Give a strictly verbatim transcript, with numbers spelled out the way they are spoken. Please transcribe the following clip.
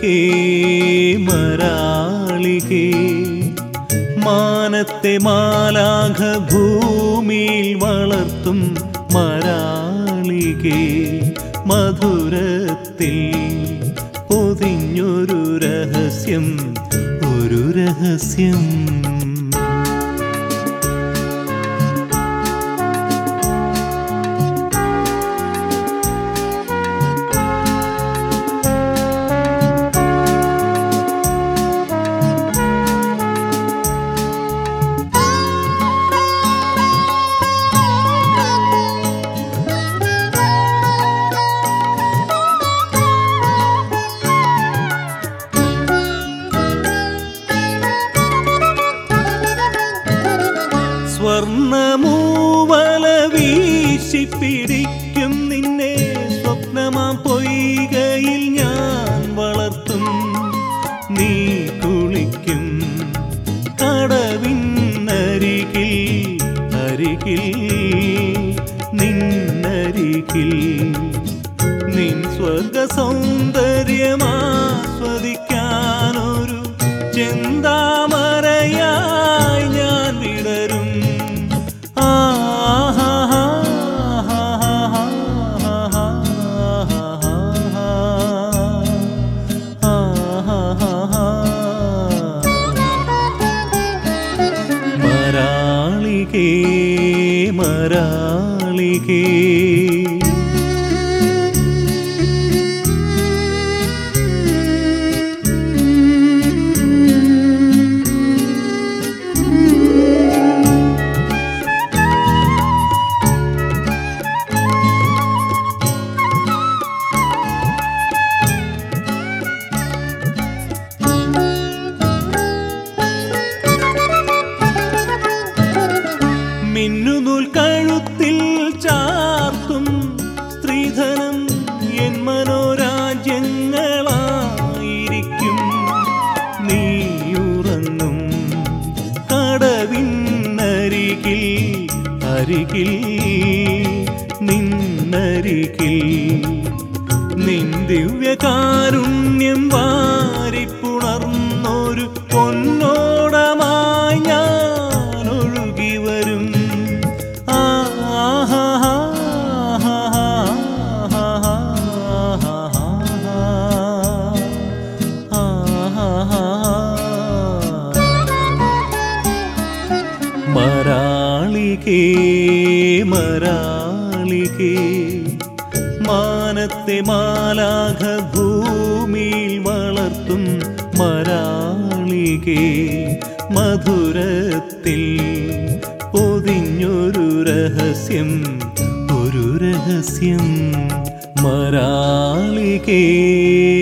മരാളികേ മരാളികേ മാനത്തെ മാലാഖ ഭൂമിയിൽ വളർത്തും മരാളികേ മധുരത്തിൽ പൊതിഞ്ഞൊരു രഹസ്യം ഒരു രഹസ്യം സ്വർണമൂവല വീശിപ്പിടിക്കും നിന്നെ സ്വപ്നമാം പൊയ്കയിൽ ഞാൻ വളർത്തും നീ കുളിക്കും കടവിന്നരികിൽ അരികിൽ നിന്നരികിൽ നിൻ സ്വർഗ സൗന്ദര്യമാസ്വദിക്കാനൊരു ചെന്താമരയായി ഞാൻ വിടരും മരാളികേ മരാളികേ മിന്നുനൂൽ കഴുത്തിൽ ചാർത്തും സ്ത്രീധനം എൻ മനോരാജ്യങ്ങളായിരിക്കും നീയുറങ്ങും കടവിന്നരികിൽ അരികിൽ നിന്നരികിൽ നിൻ ദിവ്യകാരുണ്യം വാരിപ്പുണർന്നൊരു പൊന്നോടമായി ഞാൻ ഒഴുകി വരും മരാളികേ മരാളികേ മാനത്തെ മാലാഖ ഭൂമിയിൽ വളർത്തും മരാളികേ മധുരത്തിൽ പൊതിഞ്ഞൊരു രഹസ്യം ഒരു രഹസ്യം മരാളികേ